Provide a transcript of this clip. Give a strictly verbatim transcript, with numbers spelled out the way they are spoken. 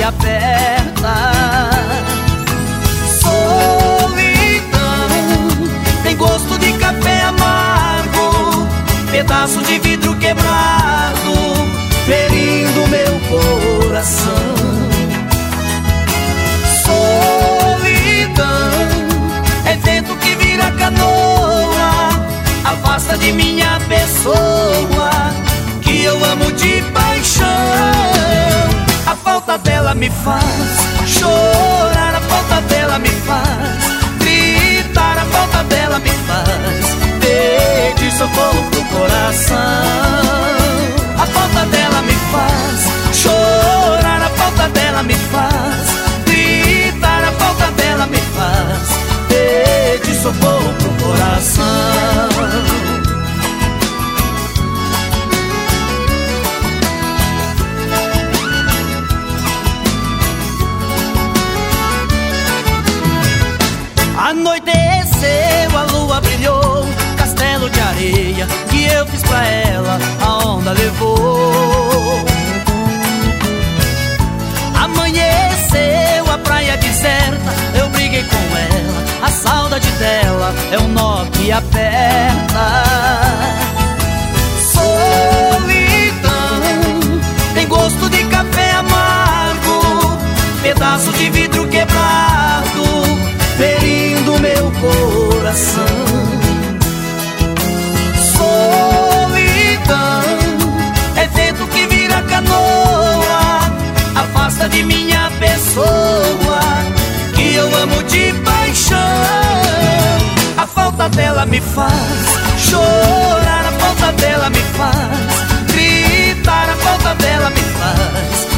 aperta. Solidão tem gosto de café amargo, pedaço de vidro quebrado, ferindo meu coração. Solidão é vento que vira canoa, afasta de minha pessoa, que eu amo de paixão. A falta dela me faz chorar, a falta dela me faz gritar, a falta dela me faz pedir socorro pro coração. A falta dela me faz chorar, a falta dela me faz gritar, a falta dela me faz pedir socorro pro coração. Anoiteceu, a lua brilhou, castelo de areia que eu fiz pra ela, a onda levou. Amanheceu, a praia deserta, eu briguei com ela, a saudade dela é um nó que aperta. Solidão tem gosto de café amargo, pedaço de vidro quebrado, ferindo meu coração. Solidão é vento que vira canoa, afasta de minha pessoa, que eu amo de paixão. A falta dela me faz chorar, a falta dela me faz gritar, a falta dela me faz